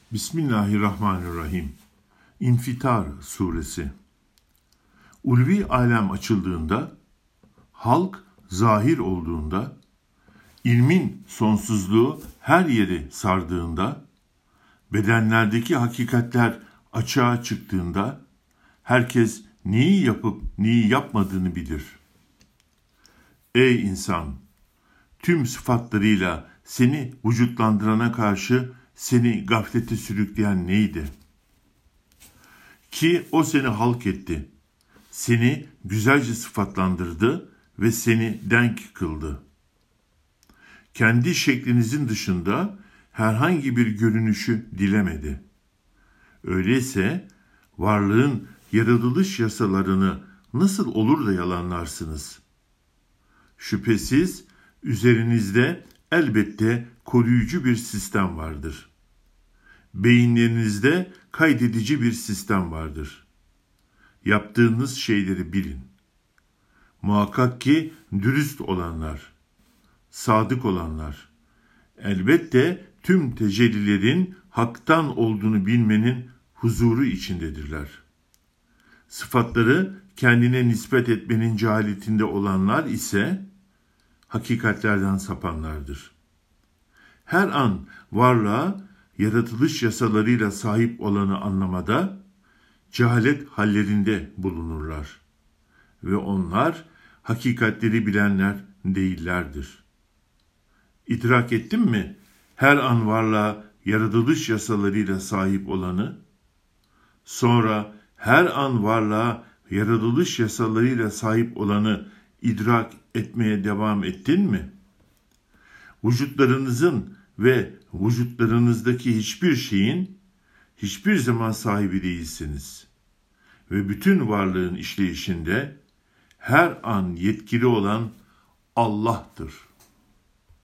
Bismillahirrahmanirrahim. İnfitar Suresi. Ulvi alem açıldığında, halk zahir olduğunda, ilmin sonsuzluğu her yeri sardığında, bedenlerdeki hakikatler açığa çıktığında, herkes neyi yapıp neyi yapmadığını bilir. Ey insan! Tüm sıfatlarıyla seni vücutlandırana karşı seni gaflete sürükleyen neydi? Ki o seni halk etti, seni güzelce sıfatlandırdı ve seni denk kıldı. Kendi şeklinizin dışında herhangi bir görünüşü dilemedi. Öyleyse varlığın yaratılış yasalarını nasıl olur da yalanlarsınız? Şüphesiz üzerinizde elbette koruyucu bir sistem vardır. Beyinlerinizde kaydedici bir sistem vardır. Yaptığınız şeyleri bilin. Muhakkak ki dürüst olanlar, sadık olanlar, elbette tüm tecellilerin haktan olduğunu bilmenin huzuru içindedirler. Sıfatları kendine nispet etmenin cehaletinde olanlar ise hakikatlerden sapanlardır. Her an varlığa yaratılış yasalarıyla sahip olanı anlamada cehalet hallerinde bulunurlar. Ve onlar hakikatleri bilenler değillerdir. İdrak ettin mi her an varlığa yaratılış yasalarıyla sahip olanı? Sonra her an varlığa yaratılış yasalarıyla sahip olanı idrak etmeye devam ettin mi? Vücutlarınızın ve vücutlarınızdaki hiçbir şeyin hiçbir zaman sahibi değilsiniz. Ve bütün varlığın işleyişinde her an yetkili olan Allah'tır.